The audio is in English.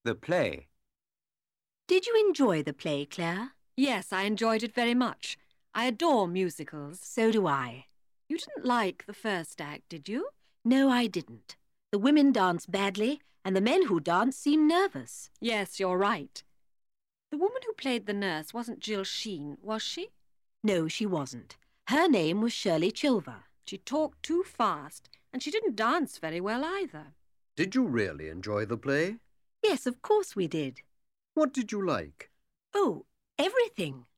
The play. Did you enjoy the play, Claire? Yes, I enjoyed it very much. I adore musicals. So do I. You didn't like the first act, did you? No, I didn't. The women danced badly, and the men who danced seemed nervous. Yes, you're right. The woman who played the nurse wasn't Jill Sheen, was she? No, she wasn't. Her name was Shirley Chilver. She talked too fast, and she didn't dance very well either. Did you really enjoy the play? Yes, of course we did. What did you like? Oh, everything.